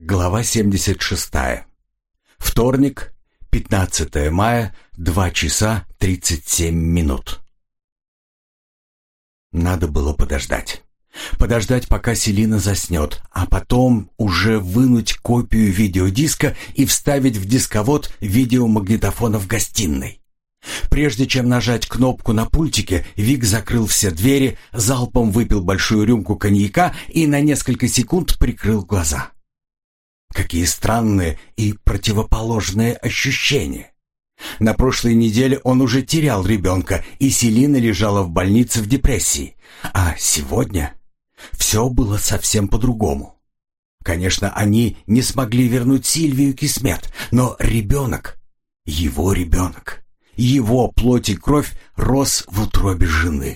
Глава 76. Вторник, 15 мая, 2 часа 37 минут. Надо было подождать. Подождать, пока Селина заснет, а потом уже вынуть копию видеодиска и вставить в дисковод видеомагнитофона в гостиной. Прежде чем нажать кнопку на пультике, Вик закрыл все двери, залпом выпил большую рюмку коньяка и на несколько секунд прикрыл глаза. Какие странные и противоположные ощущения. На прошлой неделе он уже терял ребенка, и Селина лежала в больнице в депрессии. А сегодня все было совсем по-другому. Конечно, они не смогли вернуть Сильвию Кисмет, но ребенок, его ребенок, его плоть и кровь рос в утробе жены.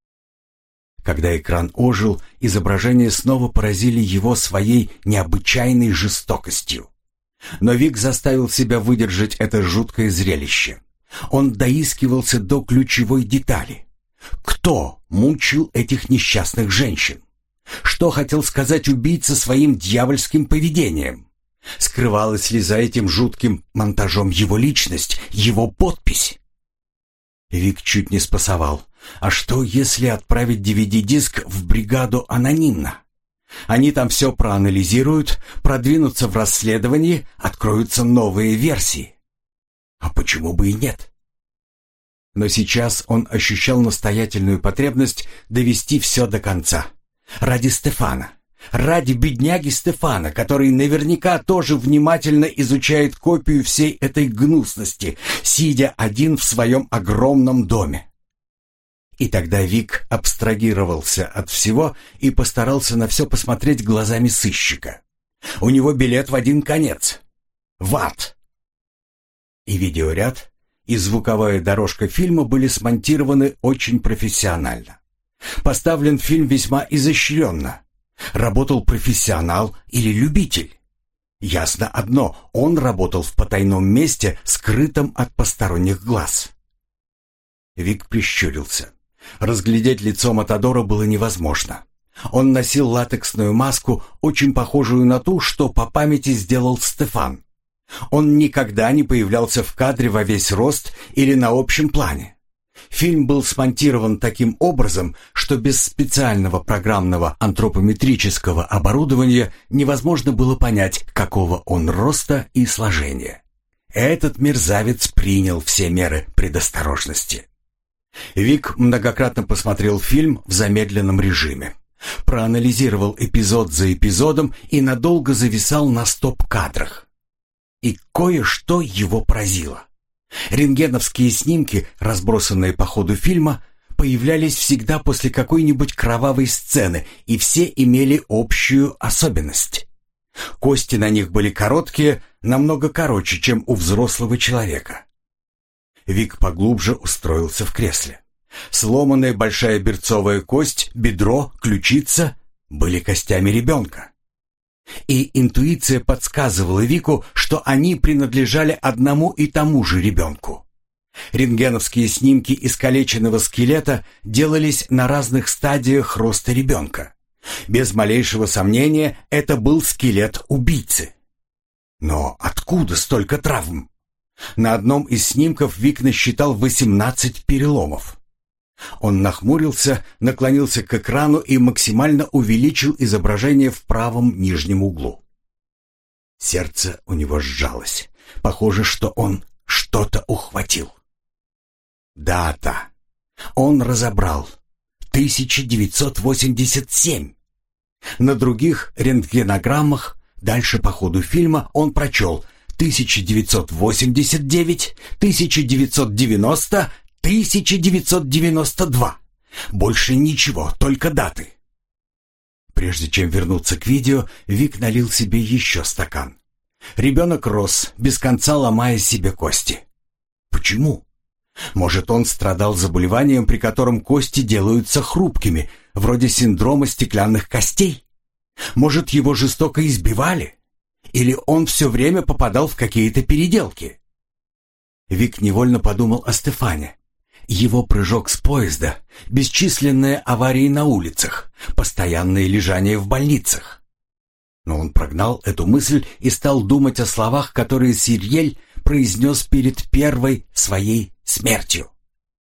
Когда экран ожил, изображения снова поразили его своей необычайной жестокостью. Но Вик заставил себя выдержать это жуткое зрелище. Он доискивался до ключевой детали. Кто мучил этих несчастных женщин? Что хотел сказать убийца своим дьявольским поведением? Скрывалась ли за этим жутким монтажом его личность, его подпись? Вик чуть не спасовал. А что, если отправить DVD-диск в бригаду анонимно? Они там все проанализируют, продвинутся в расследовании, откроются новые версии. А почему бы и нет? Но сейчас он ощущал настоятельную потребность довести все до конца. Ради Стефана. Ради бедняги Стефана, который наверняка тоже внимательно изучает копию всей этой гнусности, сидя один в своем огромном доме. И тогда Вик абстрагировался от всего и постарался на все посмотреть глазами сыщика. У него билет в один конец. В ад. И видеоряд, и звуковая дорожка фильма были смонтированы очень профессионально. Поставлен фильм весьма изощренно. Работал профессионал или любитель? Ясно одно, он работал в потайном месте, скрытом от посторонних глаз. Вик прищурился. Разглядеть лицо Матадора было невозможно. Он носил латексную маску, очень похожую на ту, что по памяти сделал Стефан. Он никогда не появлялся в кадре во весь рост или на общем плане. Фильм был смонтирован таким образом, что без специального программного антропометрического оборудования невозможно было понять, какого он роста и сложения. Этот мерзавец принял все меры предосторожности. Вик многократно посмотрел фильм в замедленном режиме, проанализировал эпизод за эпизодом и надолго зависал на стоп-кадрах. И кое-что его поразило. Рентгеновские снимки, разбросанные по ходу фильма, появлялись всегда после какой-нибудь кровавой сцены, и все имели общую особенность. Кости на них были короткие, намного короче, чем у взрослого человека. Вик поглубже устроился в кресле. Сломанная большая берцовая кость, бедро, ключица были костями ребенка. И интуиция подсказывала Вику, что они принадлежали одному и тому же ребенку. Рентгеновские снимки искалеченного скелета делались на разных стадиях роста ребенка. Без малейшего сомнения, это был скелет убийцы. Но откуда столько травм? На одном из снимков Вик насчитал 18 переломов. Он нахмурился, наклонился к экрану и максимально увеличил изображение в правом нижнем углу. Сердце у него сжалось. Похоже, что он что-то ухватил. Дата. Он разобрал. 1987. На других рентгенограммах дальше по ходу фильма он прочел 1989, 1990, 1992. Больше ничего, только даты. Прежде чем вернуться к видео, Вик налил себе еще стакан. Ребенок рос, без конца ломая себе кости. Почему? Может, он страдал заболеванием, при котором кости делаются хрупкими, вроде синдрома стеклянных костей? Может, его жестоко избивали? Или он все время попадал в какие-то переделки? Вик невольно подумал о Стефане. Его прыжок с поезда, бесчисленные аварии на улицах, постоянное лежание в больницах. Но он прогнал эту мысль и стал думать о словах, которые Сирьель произнес перед первой своей смертью.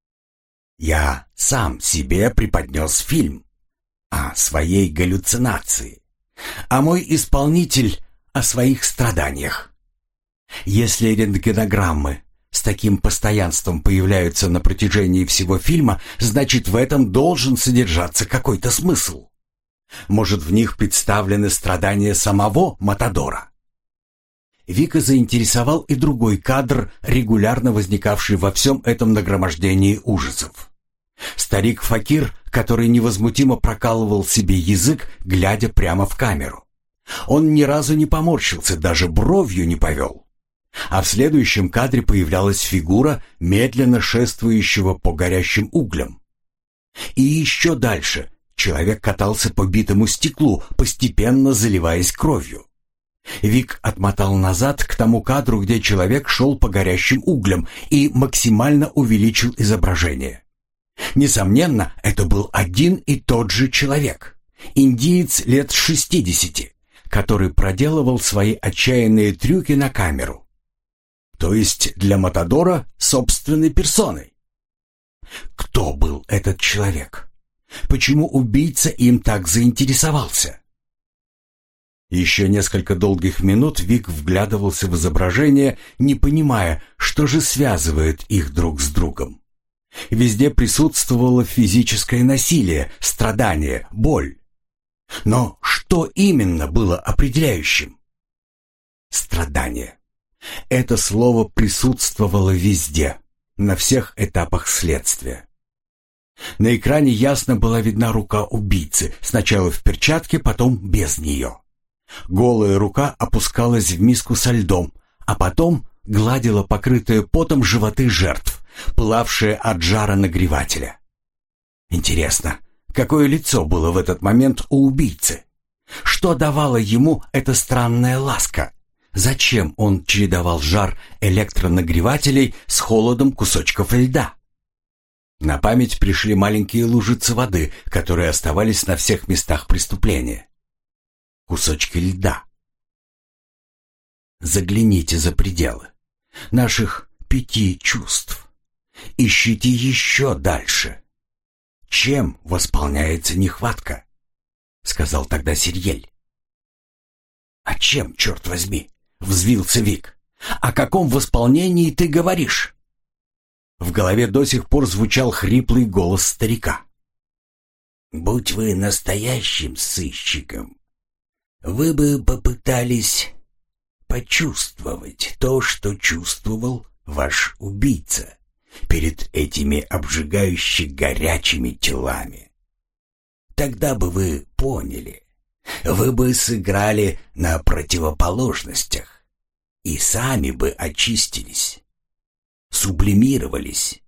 «Я сам себе преподнес фильм о своей галлюцинации, а мой исполнитель о своих страданиях. Если рентгенограммы с таким постоянством появляются на протяжении всего фильма, значит, в этом должен содержаться какой-то смысл. Может, в них представлены страдания самого Матадора?» Вика заинтересовал и другой кадр, регулярно возникавший во всем этом нагромождении ужасов. Старик-факир, который невозмутимо прокалывал себе язык, глядя прямо в камеру. Он ни разу не поморщился, даже бровью не повел. А в следующем кадре появлялась фигура, медленно шествующего по горящим углям. И еще дальше человек катался по битому стеклу, постепенно заливаясь кровью. Вик отмотал назад к тому кадру, где человек шел по горящим углям, и максимально увеличил изображение. Несомненно, это был один и тот же человек, индиец лет 60, который проделывал свои отчаянные трюки на камеру. То есть для Матадора собственной персоной. Кто был этот человек? Почему убийца им так заинтересовался? Еще несколько долгих минут Вик вглядывался в изображение, не понимая, что же связывает их друг с другом. Везде присутствовало физическое насилие, страдание, боль. Но что именно было определяющим? Страдание. Это слово присутствовало везде, на всех этапах следствия. На экране ясно была видна рука убийцы, сначала в перчатке, потом без нее. Голая рука опускалась в миску со льдом, а потом гладила покрытые потом животы жертв, пылавшие от жара нагревателя. Интересно, какое лицо было в этот момент у убийцы? Что давала ему эта странная ласка? Зачем он чередовал жар электронагревателей с холодом кусочков льда? На память пришли маленькие лужицы воды, которые оставались на всех местах преступления. Кусочки льда. Загляните за пределы наших 5 чувств. Ищите еще дальше. Чем восполняется нехватка? Сказал тогда Сирьель. А чем, черт возьми? Взвился Вик. О каком восполнении ты говоришь? В голове до сих пор звучал хриплый голос старика. Будь вы настоящим сыщиком, вы бы попытались почувствовать то, что чувствовал ваш убийца перед этими обжигающе горячими телами. Тогда бы вы поняли, вы бы сыграли на противоположностях и сами бы очистились, сублимировались.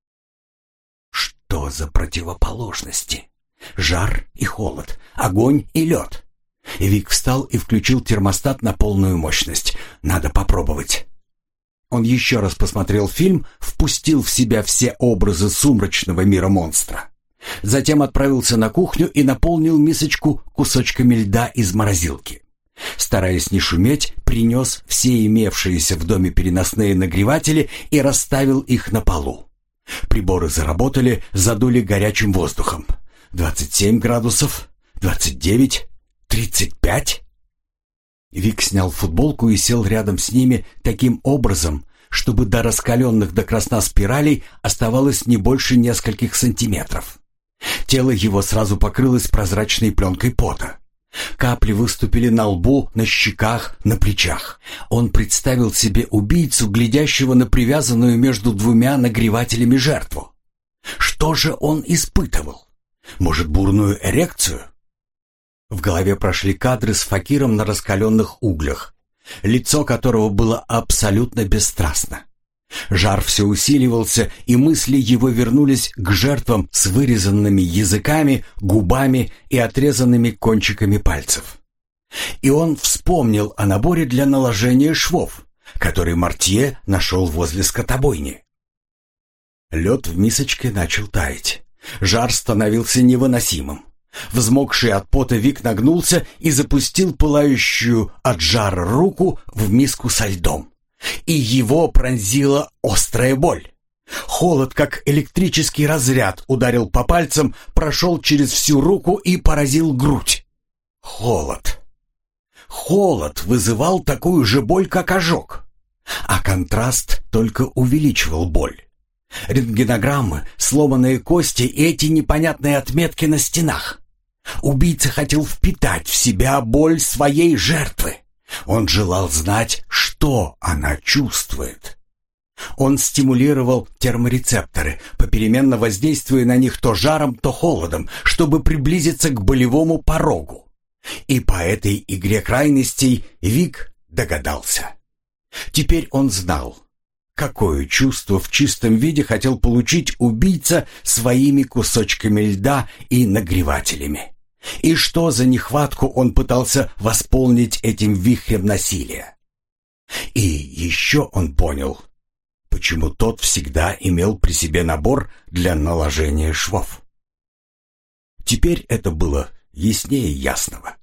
Что за противоположности? Жар и холод, огонь и лед. Вик встал и включил термостат на полную мощность. Надо попробовать. Он еще раз посмотрел фильм, впустил в себя все образы сумрачного мира монстра. Затем отправился на кухню и наполнил мисочку кусочками льда из морозилки. Стараясь не шуметь, принес все имевшиеся в доме переносные нагреватели и расставил их на полу. Приборы заработали, задули горячим воздухом. 27 градусов, 29, 35. Вик снял футболку и сел рядом с ними таким образом, чтобы до раскаленных до красна спиралей оставалось не больше нескольких сантиметров. Тело его сразу покрылось прозрачной пленкой пота. Капли выступили на лбу, на щеках, на плечах. Он представил себе убийцу, глядящего на привязанную между двумя нагревателями жертву. Что же он испытывал? Может, бурную эрекцию? В голове прошли кадры с факиром на раскаленных углях, лицо которого было абсолютно бесстрастно. Жар все усиливался, и мысли его вернулись к жертвам с вырезанными языками, губами и отрезанными кончиками пальцев. И он вспомнил о наборе для наложения швов, который Мортье нашел возле скотобойни. Лед в мисочке начал таять. Жар становился невыносимым. Взмокший от пота Вик нагнулся и запустил пылающую от жара руку в миску со льдом. И его пронзила острая боль. Холод, как электрический разряд, ударил по пальцам, прошел через всю руку и поразил грудь. Холод. Холод вызывал такую же боль, как ожог. А контраст только увеличивал боль. Рентгенограммы, сломанные кости и эти непонятные отметки на стенах. Убийца хотел впитать в себя боль своей жертвы. Он желал знать, что она чувствует. Он стимулировал терморецепторы, попеременно воздействуя на них то жаром, то холодом, чтобы приблизиться к болевому порогу. И по этой игре крайностей Вик догадался. Теперь он знал, какое чувство в чистом виде хотел получить убийца своими кусочками льда и нагревателями. И что за нехватку он пытался восполнить этим вихрем насилия. И еще он понял, почему тот всегда имел при себе набор для наложения швов. Теперь это было яснее ясного.